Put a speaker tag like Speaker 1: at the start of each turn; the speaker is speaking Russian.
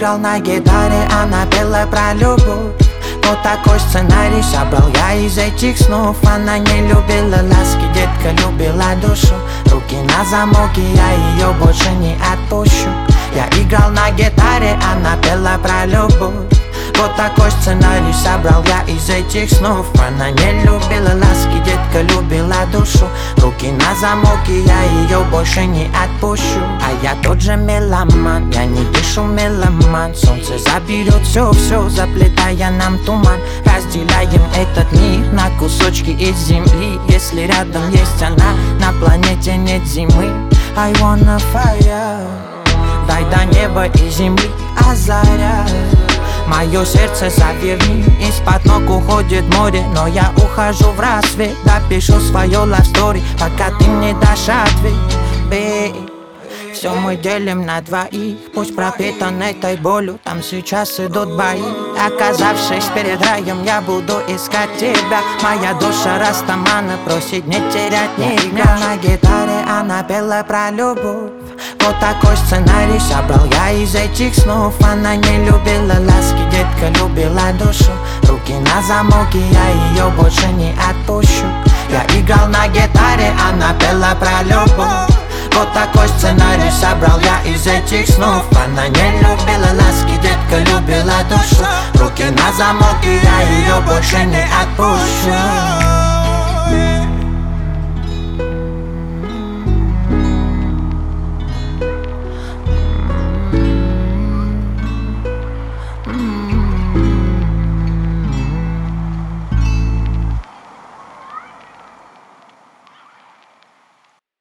Speaker 1: играл на гитаре, она пела про любовь. Вот такой сценарий собрал я из этих снов. Она не любила ласки, детка любила душу. Руки на замок, и я ее больше не отпущу. Я играл на гитаре, она пела про любовь. Вот такой сценарий собрал я из этих снов. Она не любила ласки, детка любила душу. Руки на замок, и я ее больше не отпущу. А я тот же меломан, я не дышу меломан. Солнце заберет все, заплетая нам туман. Разделяем этот мир на кусочки из земли. Если рядом есть она, на планете нет зимы. I wanna fire. Дай до неба и земли, а заря мое сердце заверни. Из-под ног уходит море, но я ухожу в рассвет. Допишу свое love story, пока ты мне дашь ответ, babe. Все мы делим на двоих, пусть пропитан этой болью. Там сейчас идут бои. Оказавшись перед раем, я буду искать тебя. Моя душа растамана просит не терять ни дня. На гитаре она пела про любовь. Вот такой сценарий собрал я из этих снов. Она не любила ласки, детка любила душу. Руки на замок, и я ее больше не отпущу. Я играл на гитаре, она пела про любовь. Вот такой сценарий собрал я из этих снов. Она не любила ласки, детка любила душу. Руки на замок, и я ее больше не отпущу.